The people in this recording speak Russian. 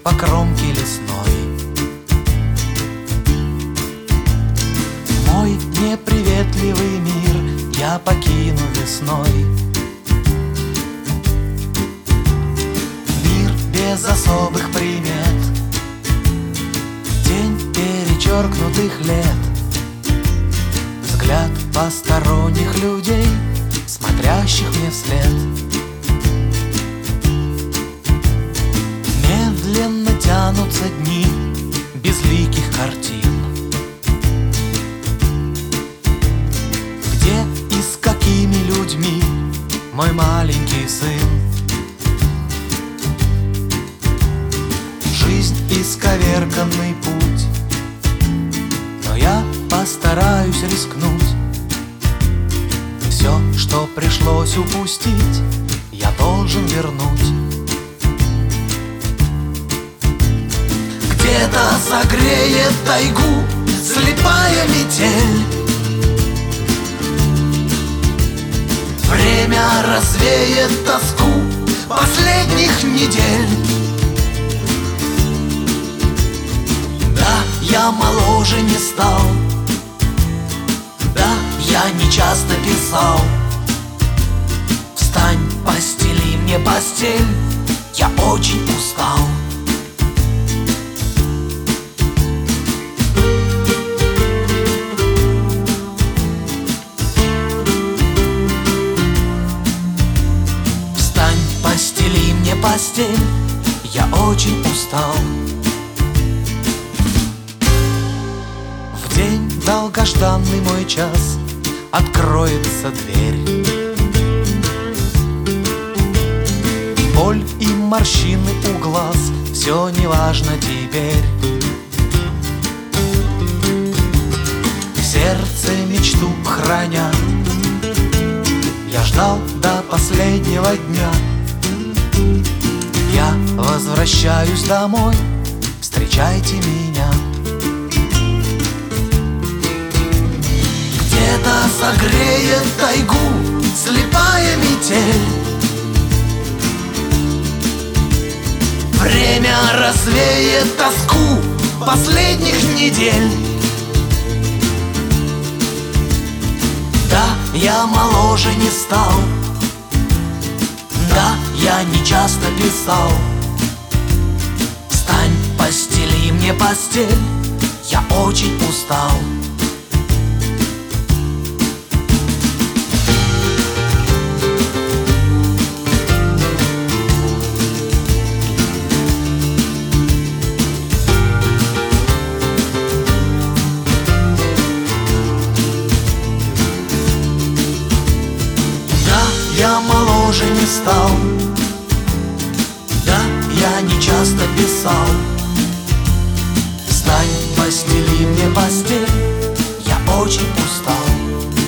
по кромке лесной. Мой неприветливый мир я покину весной. Мир без особых примет, тень перечеркнутых лет, взгляд посторонних людей, смотрящих мне вслед. Медленно тянутся дни безликих картин, где и с какими людьми мой маленький сын. Жизнь — исковерканный путь, но я постараюсь рискнуть. Все, что пришлось упустить, я должен вернуть. Где-то согреет тайгу слепая метель, время развеет тоску последних недель. Да, я моложе не стал, да, я не часто писал. Встань, постели мне постель, я очень устал. Встань, постели мне постель, я очень устал. В день долгожданный мой час откроется дверь. Боль и морщины у глаз, все неважно теперь. В сердце мечту храня, я ждал до последнего дня. Я возвращаюсь домой, встречайте меня. Где-то согреет тайгу слепая метель, время развеет тоску последних недель. Да, я моложе не стал, да, я не часто писал. Встань, постели мне постель, я очень устал. Я моложе не стал, да, я не часто писал. Встань, постели мне постель, я очень устал.